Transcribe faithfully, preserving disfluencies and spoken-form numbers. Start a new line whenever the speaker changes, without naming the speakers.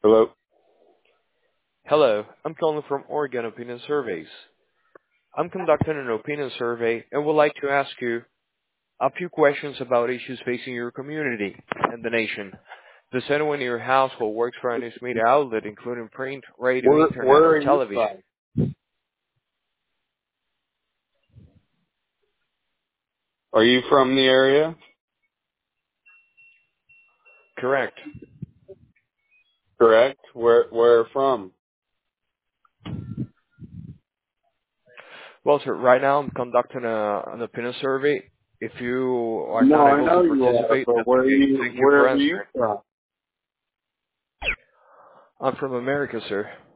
Hello.
Hello, I'm calling from Oregon Opinion Surveys. I'm conducting an opinion survey and would like to ask you a few questions about issues facing your community and the nation. Does anyone in your household works for a news media outlet, including print, radio,
Where
internet,
Where
or
are you
television?
from? Are you from the area?
Correct.
Correct. Where Where from?
Well, sir, right now I'm conducting a, an opinion survey. If you are
No,
not
I
able to
know you are,
participate,
but
that's
where are
okay.
you
Thank you
Where
for
are you
answering.
from?
I'm from America, sir.